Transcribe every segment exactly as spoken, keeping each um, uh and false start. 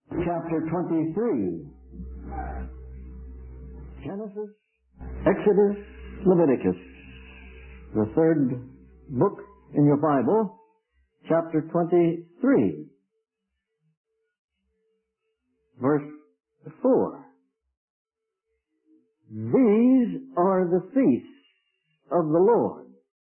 chapter twenty-three. Genesis, Exodus, Leviticus. The third book in your Bible, chapter twenty-three. Verse four. These are the feasts of the Lord.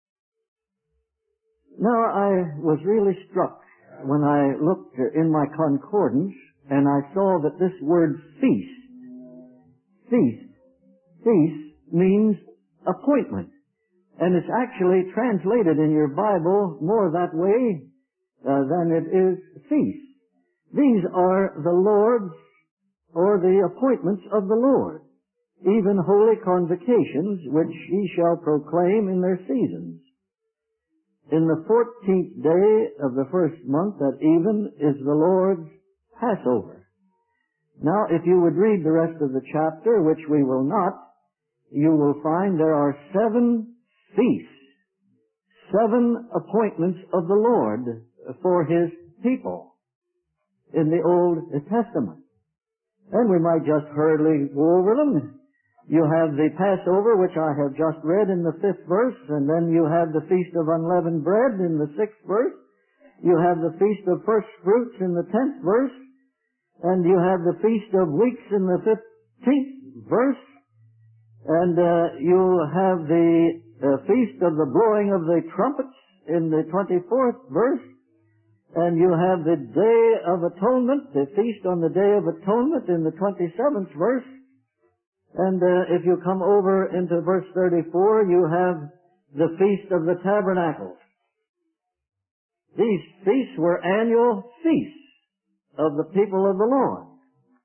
Now, I was really struck when I looked in my concordance and I saw that this word feast, feast, feast means appointment. And it's actually translated in your Bible more that way uh, than it is feast. These are the Lord's, or the appointments of the Lord, even holy convocations, which ye shall proclaim in their seasons. In the fourteenth day of the first month at even is the Lord's Passover. Now, if you would read the rest of the chapter, which we will not, you will find there are seven feasts, seven appointments of the Lord for His people in the Old Testament. And we might just hurriedly go over them. You have the Passover, which I have just read in the fifth verse, and then you have the Feast of Unleavened Bread in the sixth verse. You have the Feast of First Fruits in the tenth verse, and you have the Feast of Weeks in the fifteenth verse, and uh, you have the uh, Feast of the Blowing of the Trumpets in the twenty-fourth verse, and you have the Day of Atonement, the Feast on the Day of Atonement in the twenty-seventh verse. And uh, if you come over into verse thirty-four, you have the Feast of the Tabernacles. These feasts were annual feasts of the people of the Lord.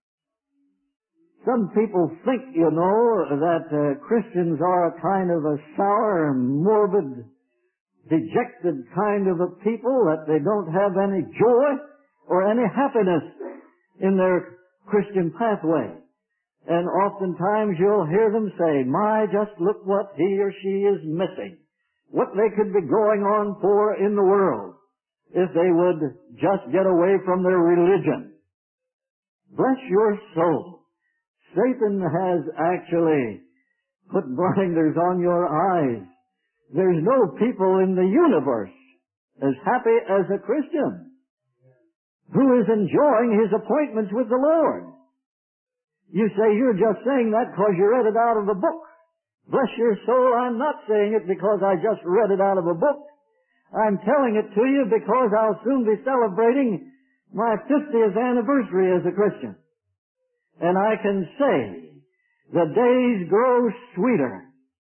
Some people think, you know, that uh, Christians are a kind of a sour, morbid, dejected kind of a people, that they don't have any joy or any happiness in their Christian pathway. And oftentimes you'll hear them say, my, just look what he or she is missing. What they could be going on for in the world if they would just get away from their religion. Bless your soul. Satan has actually put blinders on your eyes. There's no people in the universe as happy as a Christian who is enjoying his appointments with the Lord. You say you're just saying that because you read it out of a book. Bless your soul, I'm not saying it because I just read it out of a book. I'm telling it to you because I'll soon be celebrating my fiftieth anniversary as a Christian. And I can say the days grow sweeter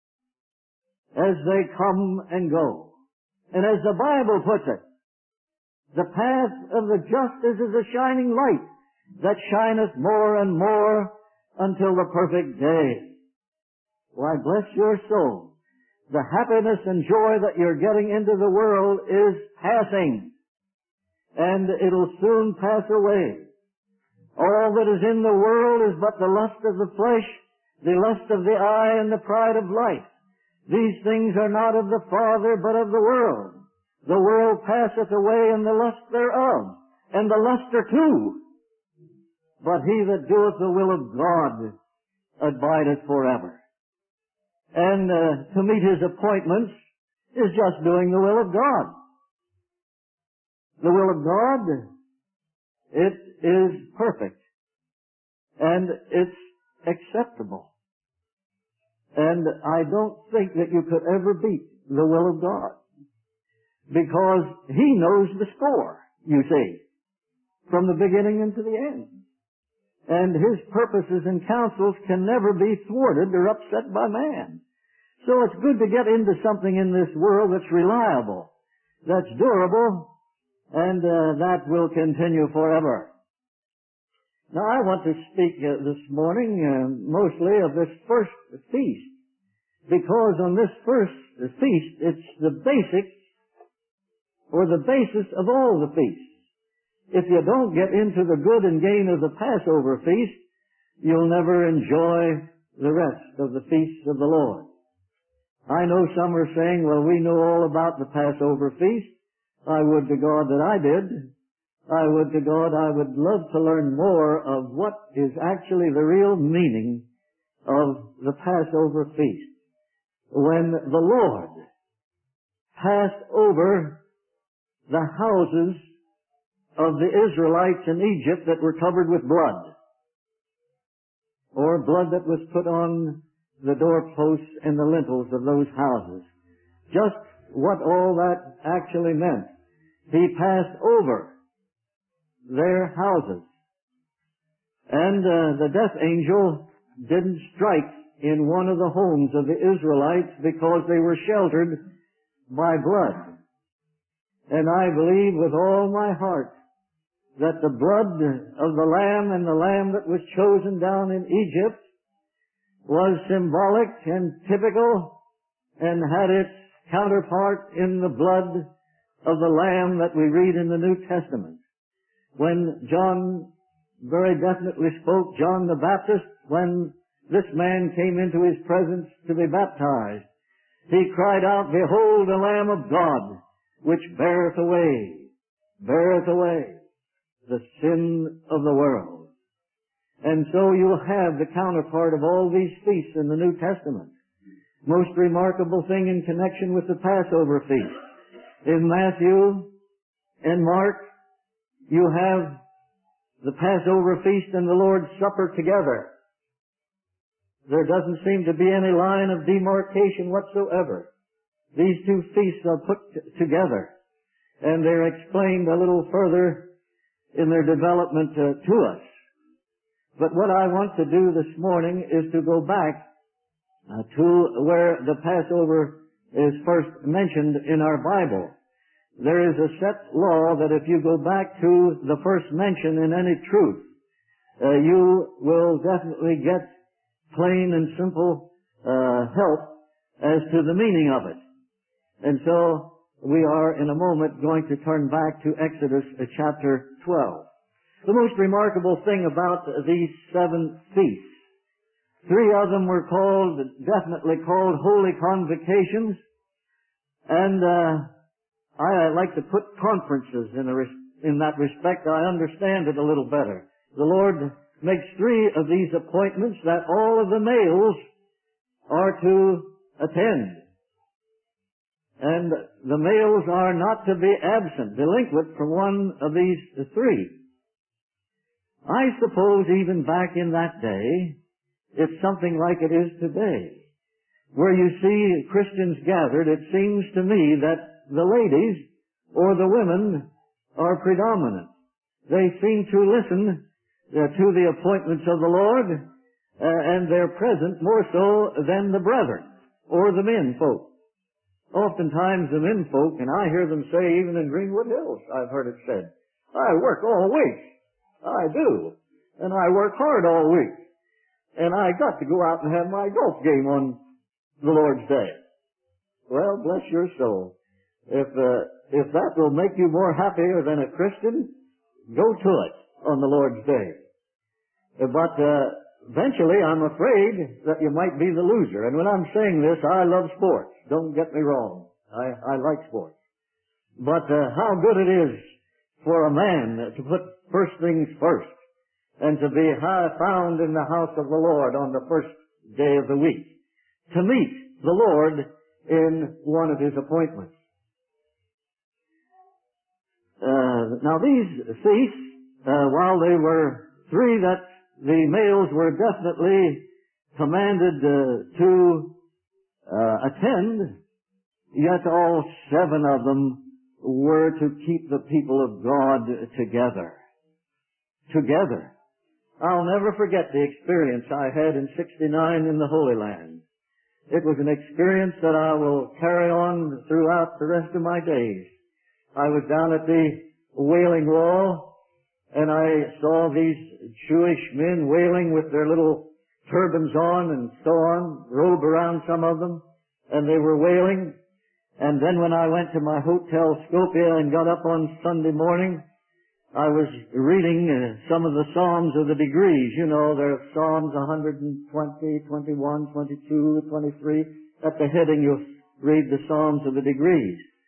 as they come and go. And as the Bible puts it, the path of the just is as a shining light that shineth more and more until the perfect day. Why, bless your soul. The happiness and joy that you're getting into the world is passing, and it'll soon pass away. All that is in the world is but the lust of the flesh, the lust of the eye, and the pride of life. These things are not of the Father, but of the world. The world passeth away, and the lust thereof, and the luster too. But he that doeth the will of God abideth forever. And uh, to meet his appointments is just doing the will of God. The will of God, it is perfect. And it's acceptable. And I don't think that you could ever beat the will of God. Because He knows the score, you see, from the beginning into the end. And His purposes and counsels can never be thwarted or upset by man. So it's good to get into something in this world that's reliable, that's durable, and uh, that will continue forever. Now I want to speak uh, this morning uh, mostly of this first feast, because on this first feast it's the basic or the basis of all the feasts. If you don't get into the good and gain of the Passover feast, you'll never enjoy the rest of the feasts of the Lord. I know some are saying, well, we know all about the Passover feast. I would to God that I did. I would to God, I would love to learn more of what is actually the real meaning of the Passover feast. When the Lord passed over the houses of the Israelites in Egypt that were covered with blood, or blood that was put on the doorposts and the lintels of those houses. Just what all that actually meant. He passed over their houses. And uh, the death angel didn't strike in one of the homes of the Israelites because they were sheltered by blood. And I believe with all my heart that the blood of the Lamb and the Lamb that was chosen down in Egypt was symbolic and typical and had its counterpart in the blood of the Lamb that we read in the New Testament. When John very definitely spoke, John the Baptist, when this man came into his presence to be baptized, he cried out, "Behold the Lamb of God, which beareth away, beareth away the sin of the world." And so you'll have the counterpart of all these feasts in the New Testament. Most remarkable thing in connection with the Passover feast. In Matthew and Mark, you have the Passover feast and the Lord's Supper together. There doesn't seem to be any line of demarcation whatsoever. These two feasts are put t- together, and they're explained a little further in their development uh, to us. But what I want to do this morning is to go back uh, to where the Passover is first mentioned in our Bible. There is a set law that if you go back to the first mention in any truth, uh, you will definitely get plain and simple uh, help as to the meaning of it. And so we are in a moment going to turn back to Exodus uh, chapter twelve. The most remarkable thing about these seven feasts, three of them were called, definitely called Holy Convocations, and uh, I like to put conferences in, a res- in that respect. I understand it a little better. The Lord makes three of these appointments that all of the males are to attend. And the males are not to be absent, delinquent from one of these three. I suppose even back in that day, it's something like it is today. Where you see Christians gathered, it seems to me that the ladies or the women are predominant. They seem to listen uh, to the appointments of the Lord, uh, and they're present more so than the brethren or the men folk. Oftentimes the men folk, and I hear them say even in Greenwood Hills, I've heard it said, "I work all week." I do. And I work hard all week. And I got to go out and have my golf game on the Lord's Day. Well, bless your soul. If, uh, if that will make you more happier than a Christian, go to it on the Lord's Day. But, uh, eventually I'm afraid that you might be the loser. And when I'm saying this, I love sports. Don't get me wrong. I, I like sports. But, uh, how good it is for a man to put first things first and to be high found in the house of the Lord on the first day of the week, to meet the Lord in one of His appointments. Uh, now these feasts, uh, while they were three that the males were definitely commanded uh, to uh, attend, yet all seven of them were to keep the people of God together. Together. I'll never forget the experience I had in sixty-nine in the Holy Land. It was an experience that I will carry on throughout the rest of my days. I was down at the Wailing Wall, and I saw these Jewish men wailing with their little turbans on and so on, robe around some of them, and they were wailing. And then when I went to my hotel Skopje and got up on Sunday morning, I was reading uh, some of the Psalms of the degrees. You know, there are Psalms one twenty, twenty-one, twenty-two, twenty-three. At the heading you'll read the Psalms of the degrees.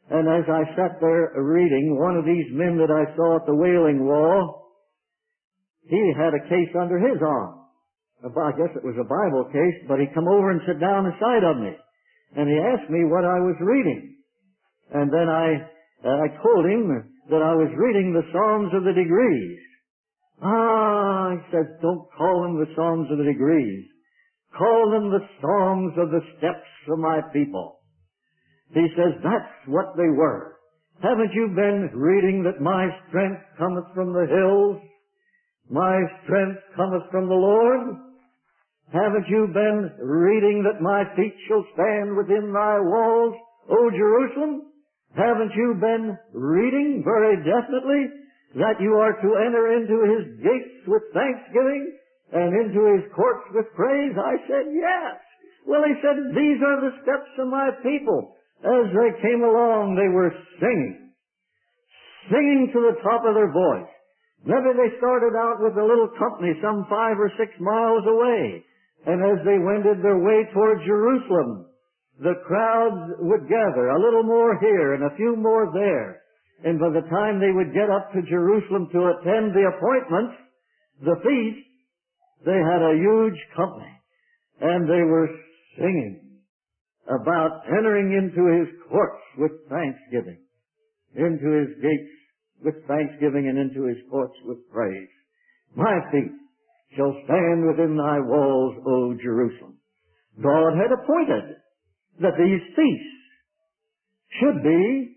And as I sat there reading, one of these men that I saw at the Wailing Wall, he had a case under his arm. I guess it was a Bible case, but he come over and sat down beside of me. And he asked me what I was reading. And then I, uh, I told him that I was reading the Psalms of the Degrees. Ah, he said, don't call them the Psalms of the Degrees. Call them the Psalms of the Steps of my people. He says, that's what they were. Haven't you been reading that my strength cometh from the hills? My strength cometh from the Lord? Haven't you been reading that my feet shall stand within thy walls, O Jerusalem? Haven't you been reading very definitely that you are to enter into his gates with thanksgiving and into his courts with praise? I said, yes. Well, he said, these are the steps of my people. As they came along, they were singing, singing to the top of their voice. Maybe they started out with a little company some five or six miles away, and as they wended their way toward Jerusalem, the crowds would gather, a little more here and a few more there, and by the time they would get up to Jerusalem to attend the appointments, the feast, they had a huge company, and they were singing about entering into his courts with thanksgiving, into his gates with thanksgiving, and into his courts with praise. My feet shall stand within thy walls, O Jerusalem. God had appointed that these feasts should be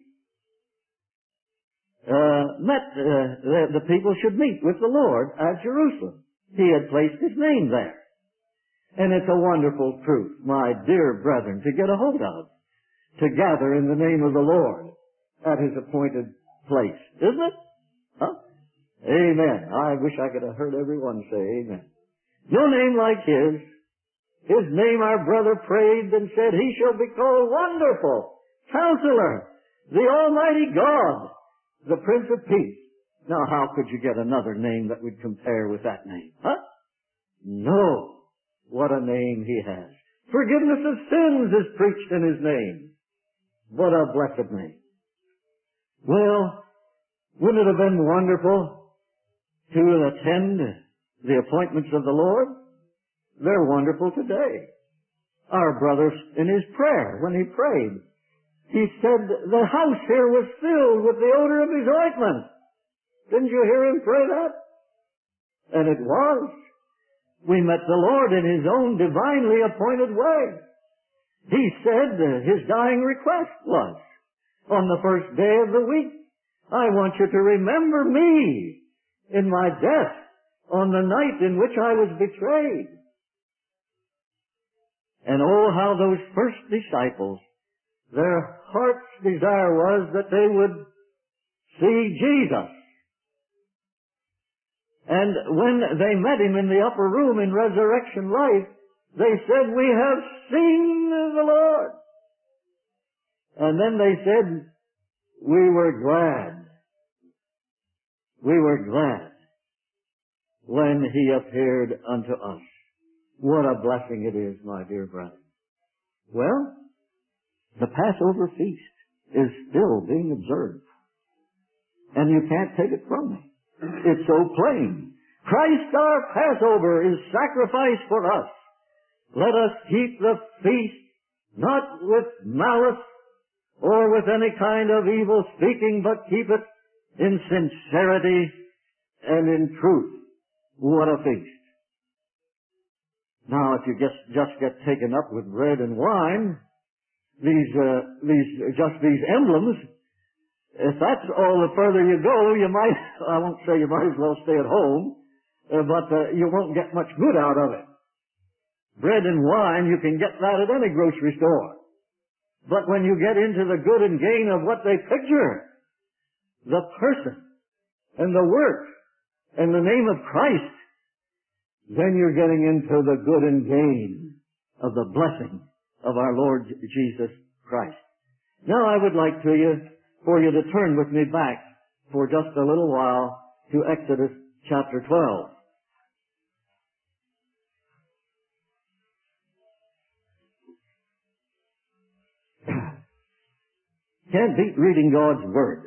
uh, met, uh, the, the people should meet with the Lord at Jerusalem. He had placed his name there. And it's a wonderful truth, my dear brethren, to get a hold of, to gather in the name of the Lord at his appointed place. Isn't it? Huh? Amen. I wish I could have heard everyone say amen. No name like his. His name our brother prayed and said, he shall be called Wonderful, Counselor, the Almighty God, the Prince of Peace. Now, how could you get another name that would compare with that name? Huh? No. What a name he has. Forgiveness of sins is preached in his name. What a blessed name. Well, wouldn't it have been wonderful to attend the appointments of the Lord? They're wonderful today. Our brother, in his prayer, when he prayed, he said the house here was filled with the odor of his ointment. Didn't you hear him pray that? And it was. We met the Lord in his own divinely appointed way. He said his dying request was, on the first day of the week, I want you to remember me in my death on the night in which I was betrayed. And oh, how those first disciples, their heart's desire was that they would see Jesus. And when they met him in the upper room in resurrection life, they said, we have seen the Lord. And then they said, we were glad. We were glad when he appeared unto us. What a blessing it is, my dear brother. Well, the Passover feast is still being observed. And you can't take it from me. It's so plain. Christ our Passover is sacrificed for us. Let us keep the feast not with malice or with any kind of evil speaking, but keep it in sincerity and in truth. What a feast. Now, if you just, just get taken up with bread and wine, these, uh, these, just these emblems, if that's all the further you go, you might, I won't say you might as well stay at home, uh, but uh, you won't get much good out of it. Bread and wine, you can get that at any grocery store. But when you get into the good and gain of what they picture, the person and the work and the name of Christ, then you're getting into the good and gain of the blessing of our Lord Jesus Christ. Now I would like to you, for you to turn with me back for just a little while to Exodus chapter twelve. Can't beat reading God's Word.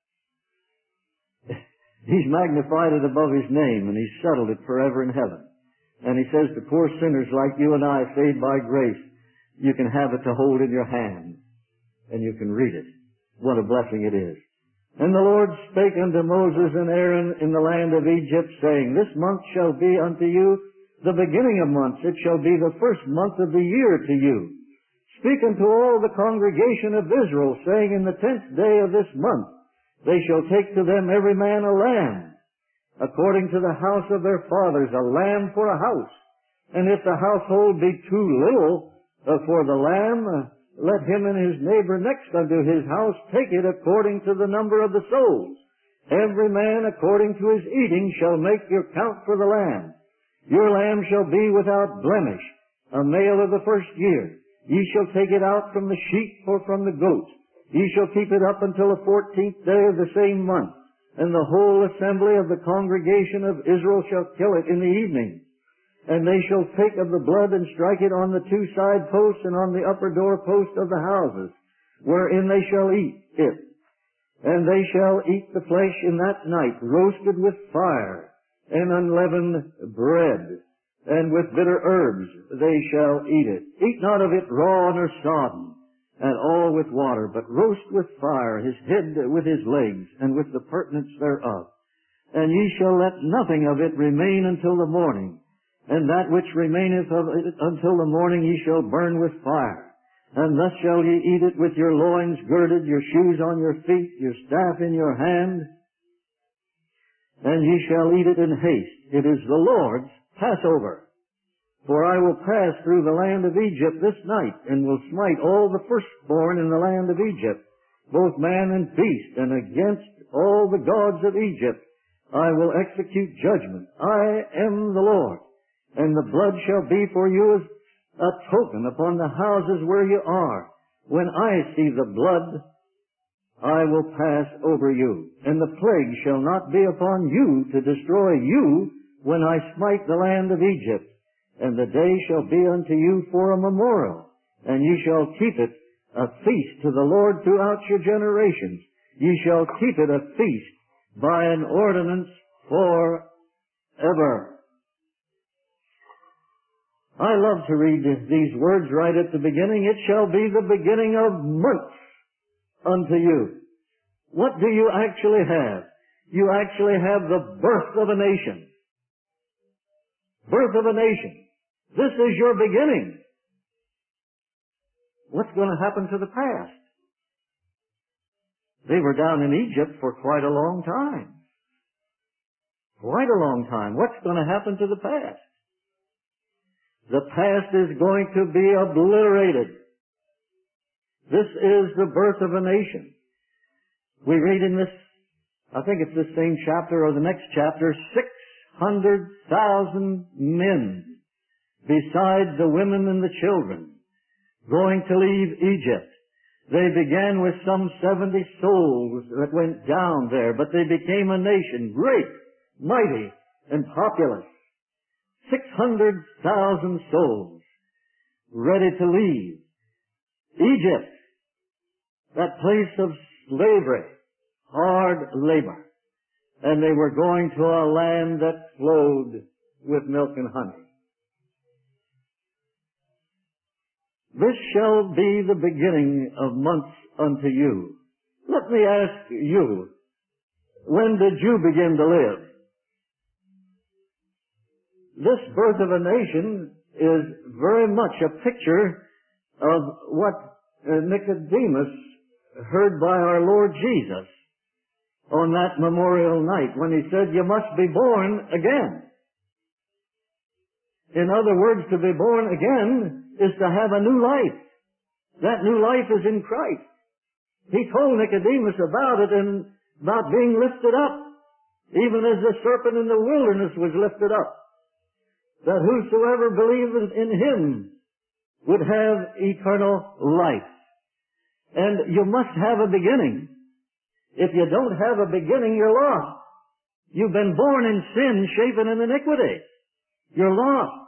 He's magnified it above His name, and He's settled it forever in heaven. And He says to poor sinners like you and I, saved by grace, you can have it to hold in your hand, and you can read it. What a blessing it is. And the Lord spake unto Moses and Aaron in the land of Egypt, saying, This month shall be unto you the beginning of months. It shall be the first month of the year to you. Speak unto all the congregation of Israel, saying, In the tenth day of this month, they shall take to them every man a lamb, according to the house of their fathers, a lamb for a house. And if the household be too little uh, for the lamb, uh, let him and his neighbor next unto his house take it according to the number of the souls. Every man according to his eating shall make your count for the lamb. Your lamb shall be without blemish, a male of the first year. Ye shall take it out from the sheep or from the goats. Ye shall keep it up until the fourteenth day of the same month, and the whole assembly of the congregation of Israel shall kill it in the evening. And they shall take of the blood and strike it on the two side posts and on the upper door post of the houses, wherein they shall eat it. And they shall eat the flesh in that night, roasted with fire, and unleavened bread, and with bitter herbs they shall eat it. Eat not of it raw nor sodden, and all with water, but roast with fire his head with his legs, and with the purtenance thereof. And ye shall let nothing of it remain until the morning, and that which remaineth of it until the morning ye shall burn with fire. And thus shall ye eat it with your loins girded, your shoes on your feet, your staff in your hand, and ye shall eat it in haste. It is the Lord's Passover. For I will pass through the land of Egypt this night, and will smite all the firstborn in the land of Egypt, both man and beast, and against all the gods of Egypt I will execute judgment. I am the Lord. And the blood shall be for you as a token upon the houses where you are. When I see the blood, I will pass over you. And the plague shall not be upon you to destroy you when I smite the land of Egypt. And the day shall be unto you for a memorial, and ye shall keep it a feast to the Lord throughout your generations. Ye shall keep it a feast by an ordinance forever. I love to read these words right at the beginning. It shall be the beginning of months unto you. What do you actually have? You actually have the birth of a nation. Birth of a nation. This is your beginning. What's going to happen to the past? They were down in Egypt for quite a long time. Quite a long time. What's going to happen to the past? The past is going to be obliterated. This is the birth of a nation. We read in this, I think it's the same chapter or the next chapter, six hundred thousand men, besides the women and the children, going to leave Egypt. They began with some seventy souls that went down there, but they became a nation, great, mighty, and populous. Six hundred thousand souls ready to leave Egypt, that place of slavery, hard labor. And they were going to a land that flowed with milk and honey. This shall be the beginning of months unto you. Let me ask you, when did you begin to live? This birth of a nation is very much a picture of what Nicodemus heard by our Lord Jesus on that memorial night when he said, you must be born again. In other words, to be born again is to have a new life. That new life is in Christ. He told Nicodemus about it and about being lifted up, even as the serpent in the wilderness was lifted up, that whosoever believeth in him would have eternal life. And you must have a beginning. If you don't have a beginning, you're lost. You've been born in sin, shapen in iniquity. You're lost.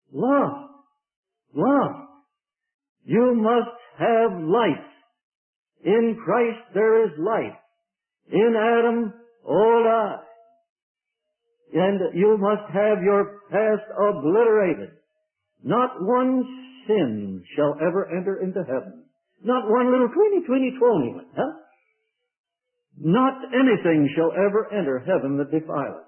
Lost. Lost. You must have life. In Christ there is life. In Adam all die. And you must have your past obliterated. Not one sin shall ever enter into heaven. Not one little tweeny, tweeny, twony one, huh? Not anything shall ever enter heaven that defileth.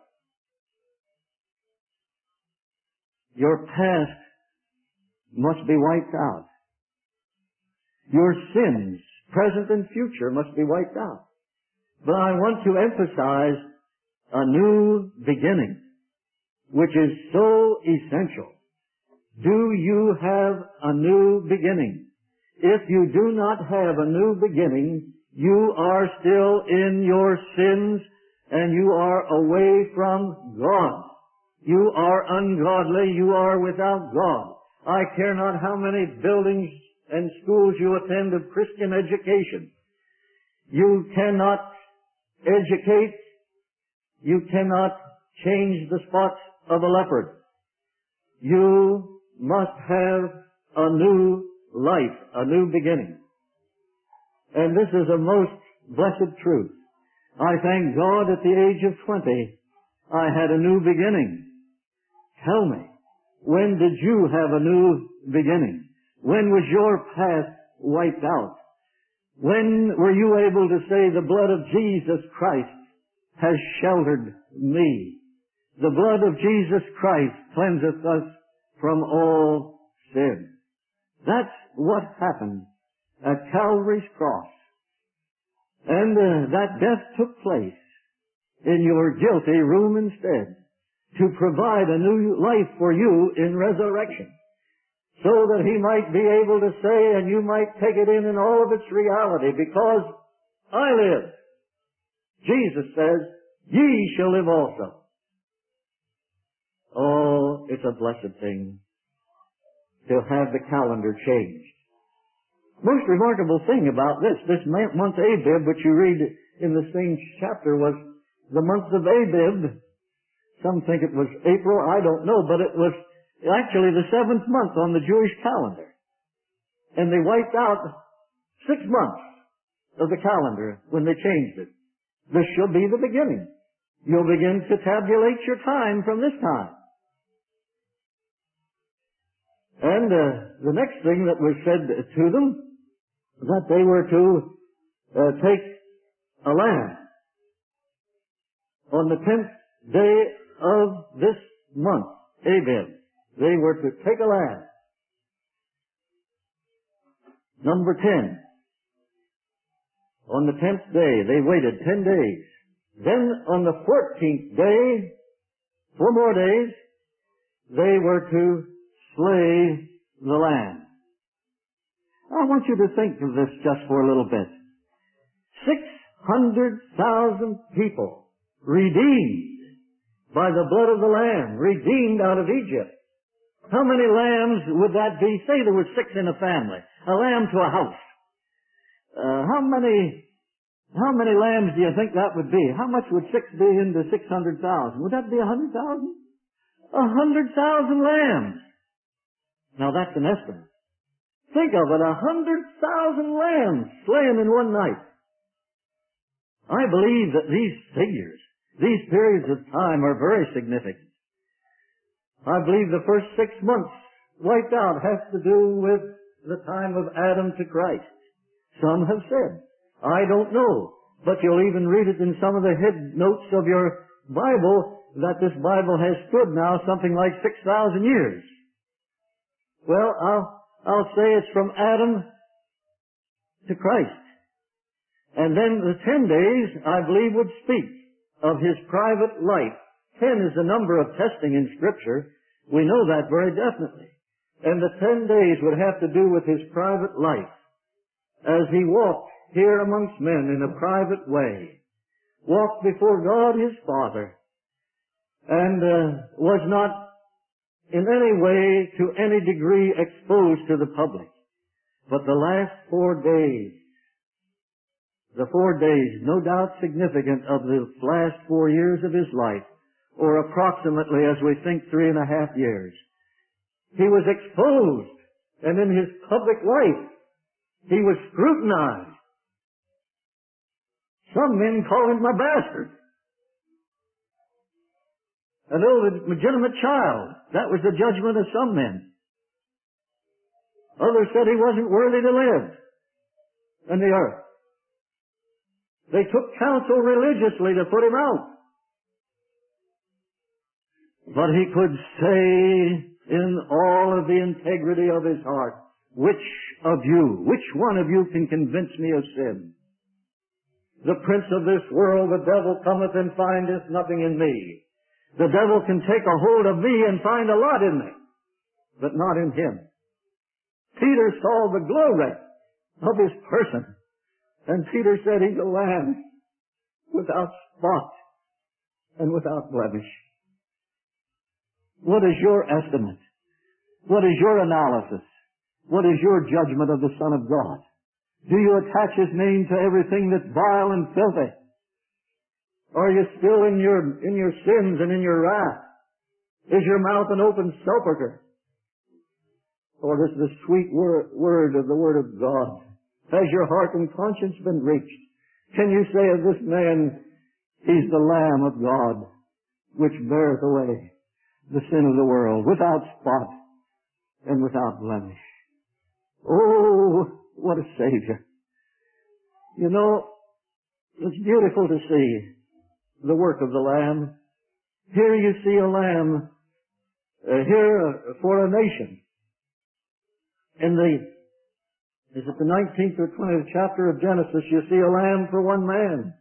Your past must be wiped out. Your sins, present and future, must be wiped out. But I want to emphasize a new beginning, which is so essential. Do you have a new beginning? If you do not have a new beginning, you are still in your sins and you are away from God. You are ungodly. You are without God. I care not how many buildings and schools you attend of Christian education. You cannot educate. You cannot change the spots of a leopard. You must have a new life, a new beginning. And this is a most blessed truth. I thank God at the age of twenty, I had a new beginning. Tell me, when did you have a new beginning? When was your past wiped out? When were you able to say, the blood of Jesus Christ has sheltered me? The blood of Jesus Christ cleanseth us from all sin. That's what happened at Calvary's cross. And uh, that death took place in your guilty room instead, to provide a new life for you in resurrection, so that He might be able to say, and you might take it in in all of its reality, because I live. Jesus says, ye shall live also. Oh, it's a blessed thing to have the calendar changed. Most remarkable thing about this, this month Abib, which you read in the same chapter, was the month of Abib. Some think it was April, I don't know, but it was actually the seventh month on the Jewish calendar. And they wiped out six months of the calendar when they changed it. This shall be the beginning. You'll begin to tabulate your time from this time. And uh, the next thing that was said to them, that they were to uh, take a lamb on the tenth day of this month, Abib. They were to take a lamb. Number ten. On the tenth day, they waited ten days. Then on the fourteenth day, four more days, they were to slay the lamb. I want you to think of this just for a little bit. Six hundred thousand people redeemed by the blood of the Lamb, redeemed out of Egypt. How many lambs would that be? Say there were six in a family, a lamb to a house. Uh, how many, how many lambs do you think that would be? How much would six be into six hundred thousand? Would that be a hundred thousand? A hundred thousand lambs. Now that's an estimate. Think of it, a hundred thousand lambs slain in one night. I believe that these figures, these periods of time are very significant. I believe the first six months wiped out has to do with the time of Adam to Christ. Some have said, I don't know, but you'll even read it in some of the head notes of your Bible that this Bible has stood now something like six thousand years. Well, I'll, I'll say it's from Adam to Christ. And then the ten days, I believe, would speak of His private life. Ten is the number of testing in Scripture. We know that very definitely. And the ten days would have to do with His private life, as He walked here amongst men in a private way, walked before God His Father, and uh, was not in any way, to any degree, exposed to the public. But the last four days, the four days, no doubt significant of the last four years of His life, or approximately, as we think, three and a half years, He was exposed, and in His public life, He was scrutinized. Some men call him a bastard. An illegitimate child. That was the judgment of some men. Others said he wasn't worthy to live in the earth. They took counsel religiously to put him out. But he could say in all of the integrity of his heart, which of you, which one of you can convince me of sin? The prince of this world, the devil, cometh and findeth nothing in me. The devil can take a hold of me and find a lot in me, but not in him. Peter saw the glory of his person, and Peter said he's a lamb without spot and without blemish. What is your estimate? What is your analysis? What is your judgment of the Son of God? Do you attach his name to everything that's vile and filthy? Are you still in your, in your sins and in your wrath? Is your mouth an open sepulchre? Or is the sweet word, word of the Word of God? Has your heart and conscience been reached? Can you say of this man, he's the Lamb of God, which beareth away the sin of the world, without spot and without blemish? Oh, what a Savior. You know, it's beautiful to see the work of the Lamb. Here you see a lamb, uh, here uh, for a nation. In the, is it the nineteenth or twentieth chapter of Genesis, you see a lamb for one man.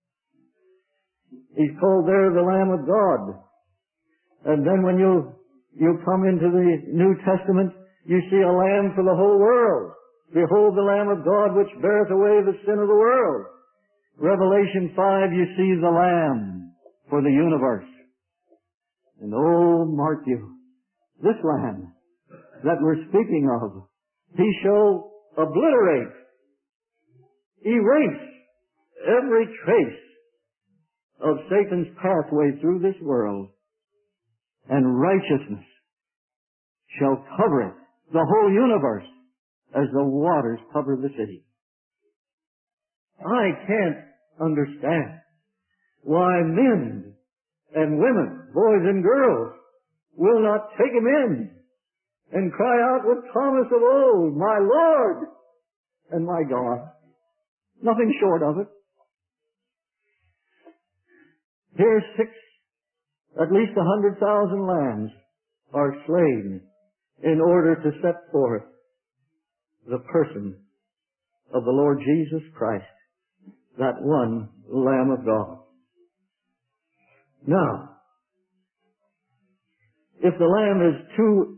He's called there the Lamb of God. And then when you, you come into the New Testament, you see a lamb for the whole world. Behold the Lamb of God which beareth away the sin of the world. Revelation five, you see the Lamb for the universe. And oh, mark you, this Lamb that we're speaking of, he shall obliterate, erase every trace of Satan's pathway through this world, and righteousness shall cover it, the whole universe, as the waters cover the sea. I can't understand why men and women, boys and girls, will not take him in and cry out with Thomas of old, my Lord and my God. Nothing short of it. Here six, at least a hundred thousand lambs are slain in order to set forth the person of the Lord Jesus Christ, that one Lamb of God. Now, if the lamb is too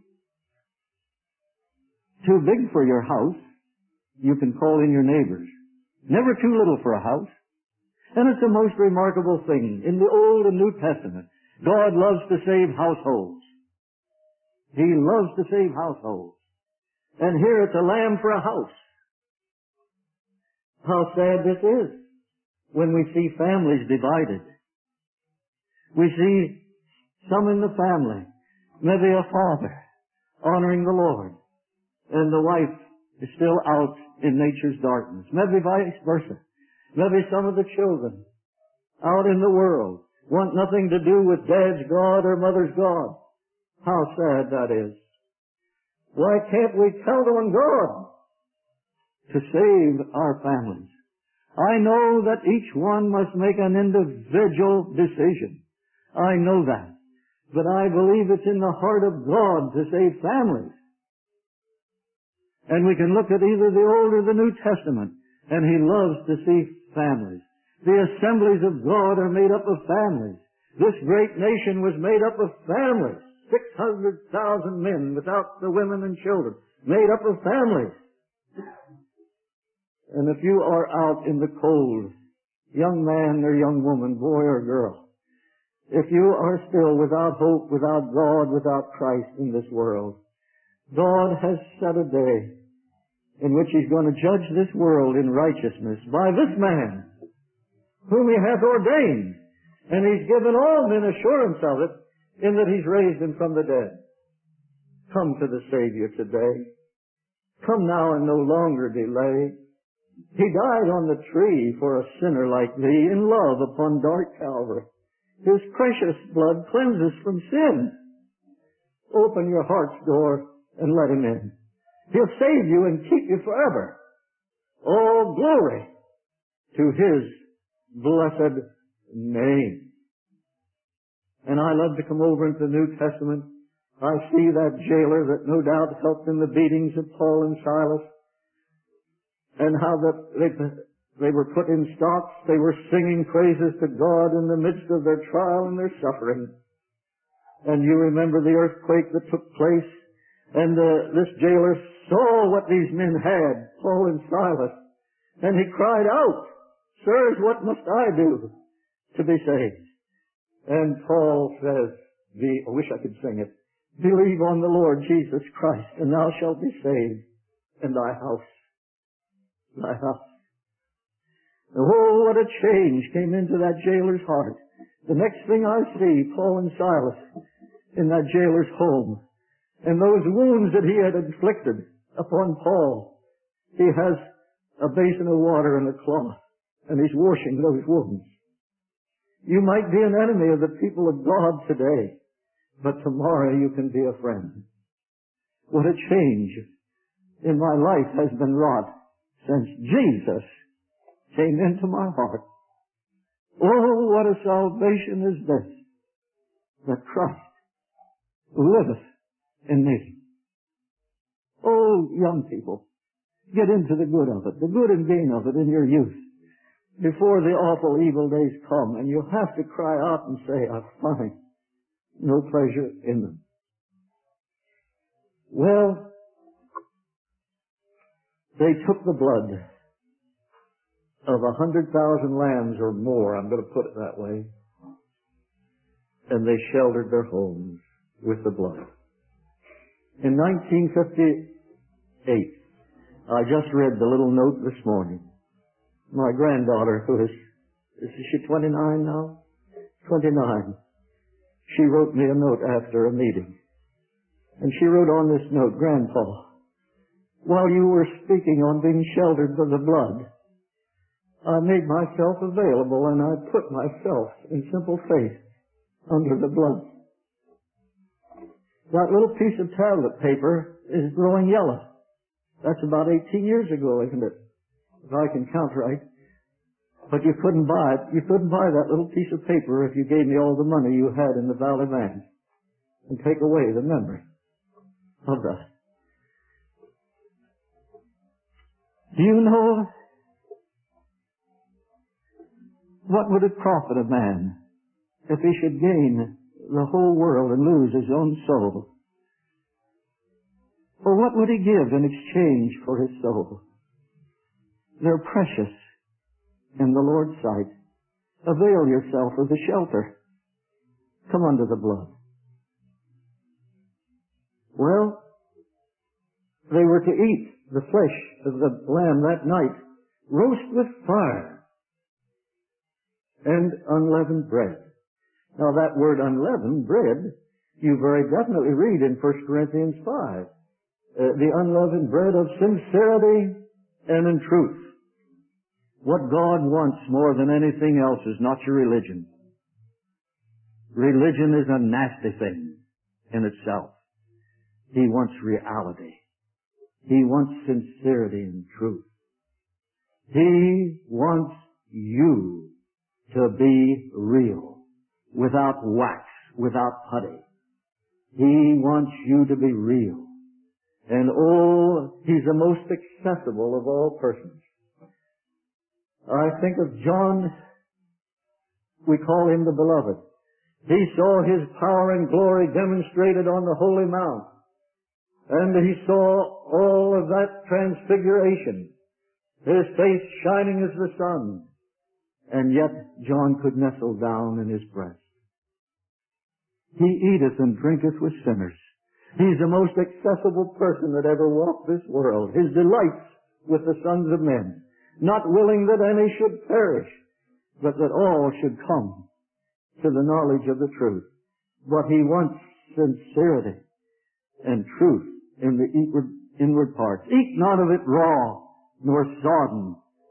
too big for your house, you can call in your neighbors. Never too little for a house. And it's the most remarkable thing. In the Old and New Testament, God loves to save households. He loves to save households. And here it's a lamb for a house. How sad this is when we see families divided. We see some in the family, maybe a father honoring the Lord, and the wife is still out in nature's darkness. Maybe vice versa. Maybe some of the children out in the world want nothing to do with dad's God or mother's God. How sad that is. Why can't we count on God to save our families? I know that each one must make an individual decision. I know that. But I believe it's in the heart of God to save families. And we can look at either the Old or the New Testament, and He loves to see families. The assemblies of God are made up of families. This great nation was made up of families. Six hundred thousand men without the women and children. Made up of families. And if you are out in the cold, young man or young woman, boy or girl, if you are still without hope, without God, without Christ in this world, God has set a day in which He's going to judge this world in righteousness by this man whom He hath ordained. And He's given all men assurance of it in that He's raised Him from the dead. Come to the Savior today. Come now and no longer delay. He died on the tree for a sinner like thee in love upon dark Calvary. His precious blood cleanses from sin. Open your heart's door and let him in. He'll save you and keep you forever. All glory to his blessed name. And I love to come over into the New Testament. I see that jailer that no doubt helped in the beatings of Paul and Silas, and how that they, they were put in stocks. They were singing praises to God in the midst of their trial and their suffering. And you remember the earthquake that took place, and uh, this jailer saw what these men had, Paul and Silas, and he cried out, "Sirs, what must I do to be saved?" And Paul says, I wish I could sing it, "Believe on the Lord Jesus Christ, and thou shalt be saved, and thy house." Thy house. Oh, what a change came into that jailer's heart. The next thing I see, Paul and Silas in that jailer's home, and those wounds that he had inflicted upon Paul. He has a basin of water and a cloth, and he's washing those wounds. You might be an enemy of the people of God today, but tomorrow you can be a friend. What a change in my life has been wrought since Jesus came into my heart. Oh, what a salvation is this, that Christ liveth in me. Oh, young people, get into the good of it, the good and gain of it in your youth, before the awful evil days come, and you'll have to cry out and say, "I find no pleasure in them." Well, they took the blood of a hundred thousand lambs or more, I'm going to put it that way, and they sheltered their homes with the blood. In nineteen fifty-eight, I just read the little note this morning. My granddaughter, who is, is she twenty-nine now? twenty-nine. She wrote me a note after a meeting. And she wrote on this note, "Grandpa, while you were speaking on being sheltered by the blood, I made myself available and I put myself in simple faith under the blood. That little piece of tablet paper is growing yellow. That's about eighteen years ago, isn't it? If I can count right. But you couldn't buy it. You couldn't buy that little piece of paper if you gave me all the money you had in the Valley Bank and take away the memory of that. Do you know what would it profit a man if he should gain the whole world and lose his own soul? Or what would he give in exchange for his soul? They're precious in the Lord's sight. Avail yourself of the shelter. Come under the blood. Well, they were to eat the flesh of the lamb that night, roast with fire, and unleavened bread. Now that word unleavened bread, you very definitely read in First Corinthians five. Uh, the unleavened bread of sincerity and in truth. What God wants more than anything else is not your religion. Religion is a nasty thing in itself. He wants reality. He wants sincerity and truth. He wants you to be real, without wax, without putty. He wants you to be real. And oh, He's the most accessible of all persons. I think of John, we call him the Beloved. He saw His power and glory demonstrated on the Holy Mount. And he saw all of that transfiguration, His face shining as the sun. And yet John could nestle down in His breast. He eateth and drinketh with sinners. He's the most accessible person that ever walked this world. His delights with the sons of men, not willing that any should perish, but that all should come to the knowledge of the truth. But He wants sincerity and truth in the inward, inward parts. Eat not of it raw, nor sodden,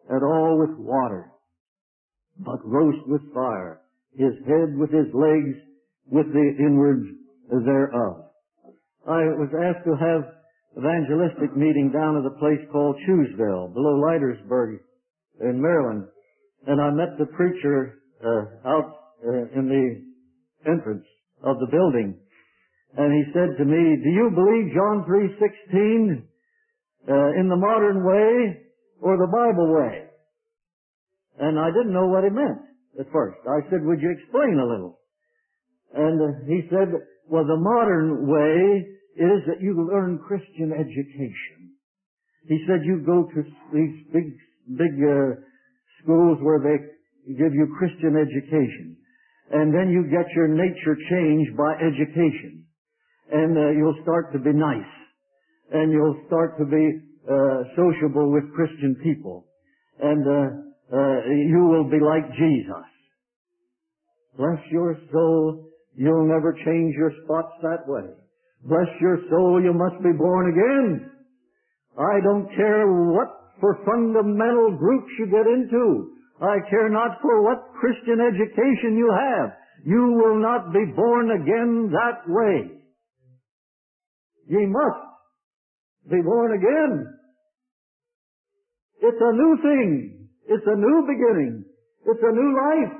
at all with water, but roast with fire, his head with his legs, with the inwards thereof. I was asked to have evangelistic meeting down at a place called Chewsville, below Leitersburg in Maryland, and I met the preacher uh, out uh, in the entrance of the building, and he said to me, "Do you believe John three sixteen uh, in the modern way or the Bible way?" And I didn't know what he meant at first. I said, "Would you explain a little?" And uh, he said, "Well, the modern way is that you learn Christian education." He said, "You go to these big, big uh, schools where they give you Christian education, and then you get your nature changed by education, and uh, you'll start to be nice, and you'll start to be uh, sociable with Christian people, and uh, uh, you will be like Jesus." Bless your soul, you'll never change your spots that way. Bless your soul, you must be born again. I don't care what for fundamental groups you get into. I care not for what Christian education you have. You will not be born again that way. Ye must be born again. It's a new thing. It's a new beginning. It's a new life.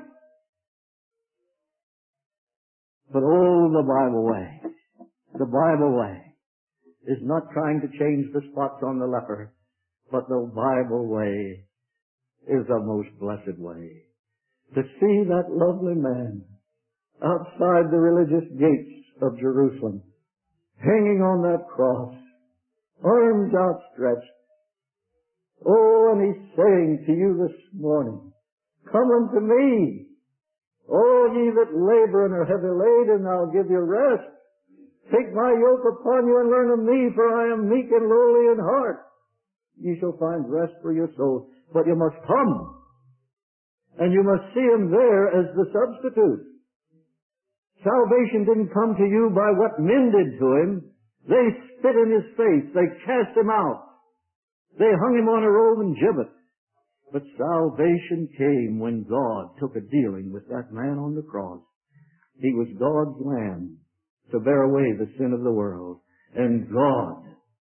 But oh, the Bible way. The Bible way is not trying to change the spots on the leper, but the Bible way is the most blessed way. To see that lovely man outside the religious gates of Jerusalem, hanging on that cross, arms outstretched. Oh, and he's saying to you this morning, "Come unto me, all ye that labor and are heavy laden, I'll give you rest. Take my yoke upon you and learn of me, for I am meek and lowly in heart. Ye shall find rest for your souls." But you must come, and you must see him there as the substitute. Salvation didn't come to you by what men did to him. They spit in his face. They cast him out. They hung him on a Roman gibbet. But salvation came when God took a dealing with that man on the cross. He was God's Lamb to bear away the sin of the world. And God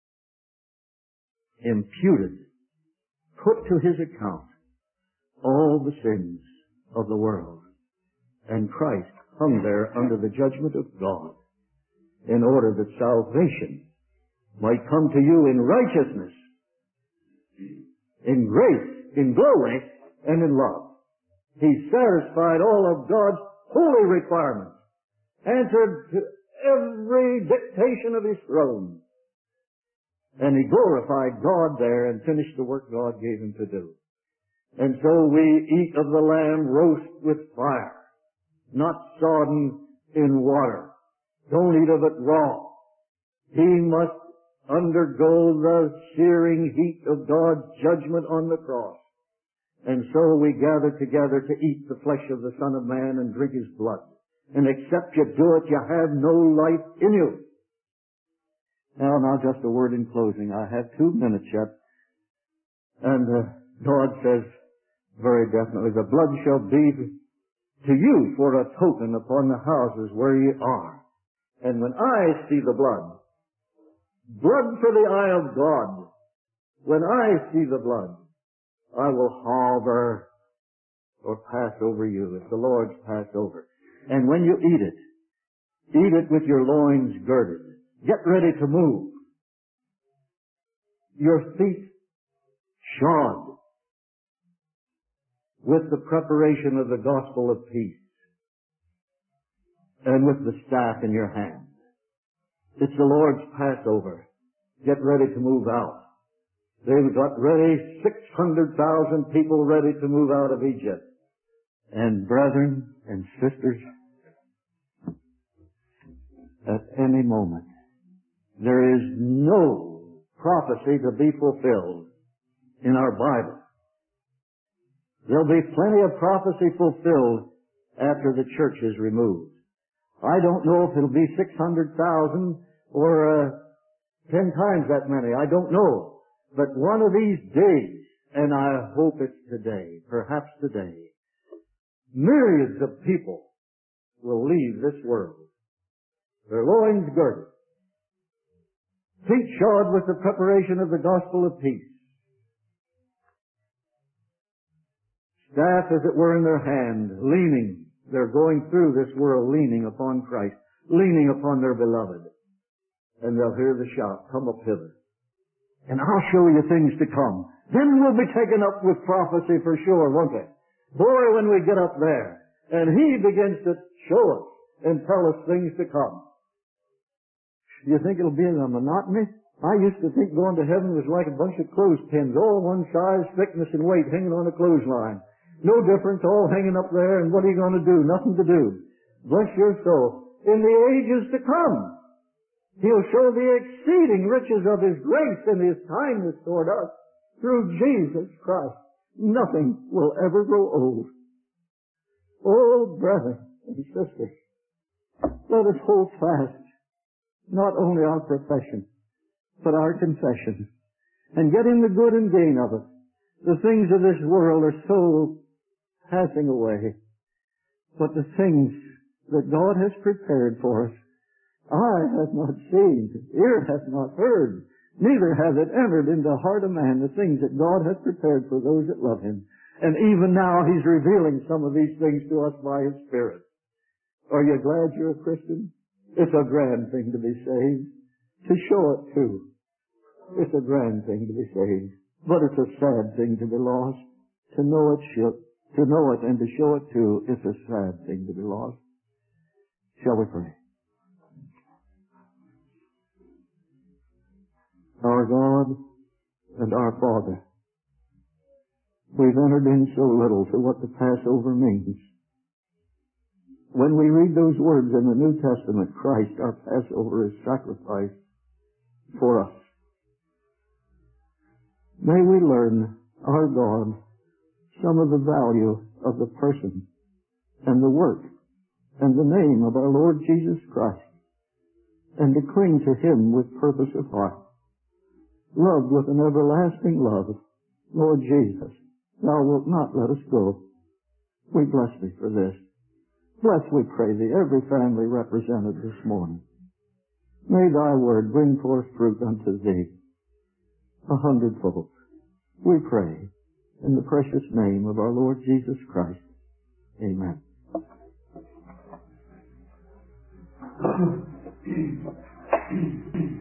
imputed, put to his account, all the sins of the world. And Christ hung there under the judgment of God in order that salvation might come to you in righteousness, in grace, in glory, and in love. He satisfied all of God's holy requirements, answered to every dictation of his throne, and he glorified God there and finished the work God gave him to do. And so we eat of the Lamb roast with fire, not sodden in water. Don't eat of it raw. He must undergo the searing heat of God's judgment on the cross. And so we gather together to eat the flesh of the Son of Man and drink his blood. And except you do it, you have no life in you. Now, now, just a word in closing. I have two minutes yet. And uh, God says very definitely, "The blood shall be to you for a token upon the houses where ye are. And when I see the blood," blood for the eye of God, "when I see the blood, I will hover or pass over you." It's the Lord's Passover. And when you eat it, eat it with your loins girded. Get ready to move. Your feet shod with the preparation of the gospel of peace and with the staff in your hand. It's the Lord's Passover. Get ready to move out. They've got ready, six hundred thousand people ready to move out of Egypt. And brethren and sisters, at any moment, there is no prophecy to be fulfilled in our Bible. There'll be plenty of prophecy fulfilled after the church is removed. I don't know if it'll be six hundred thousand or uh, ten times that many. I don't know. But one of these days, and I hope it's today, perhaps today, myriads of people will leave this world, their loins girded, feet shod with the preparation of the gospel of peace, staff as it were in their hand, leaning. They're going through this world leaning upon Christ, leaning upon their beloved. And they'll hear the shout, come up hither, and I'll show you things to come. Then we'll be taken up with prophecy for sure, won't we? Boy, when we get up there, and He begins to show us and tell us things to come. Do you think it'll be a monotony? I used to think going to heaven was like a bunch of clothespins, all one size, thickness, and weight, hanging on a clothesline. No difference, all hanging up there, and what are you going to do? Nothing to do. Bless your soul. In the ages to come, He'll show the exceeding riches of His grace and His kindness toward us through Jesus Christ. Nothing will ever grow old. Oh, brethren and sisters, let us hold fast not only our profession, but our confession, and get in the good and gain of it. The things of this world are so passing away, but the things that God has prepared for us, eye hath not seen, ear hath not heard, neither hath it entered into the heart of man the things that God hath prepared for those that love Him. And even now He's revealing some of these things to us by His Spirit. Are you glad you're a Christian? It's a grand thing to be saved. To show it too. It's a grand thing to be saved. But it's a sad thing to be lost. To know it, should, to know it and to show it too, it's a sad thing to be lost. Shall we pray? Our God and our Father, we've entered in so little to what the Passover means. When we read those words in the New Testament, Christ, our Passover, is sacrificed for us. May we learn, our God, some of the value of the person and the work and the name of our Lord Jesus Christ, and to cling to Him with purpose of heart. Loved with an everlasting love, Lord Jesus, Thou wilt not let us go. We bless Thee for this. Bless, we pray Thee, every family represented this morning. May Thy word bring forth fruit unto Thee a hundredfold. We pray in the precious name of our Lord Jesus Christ. Amen.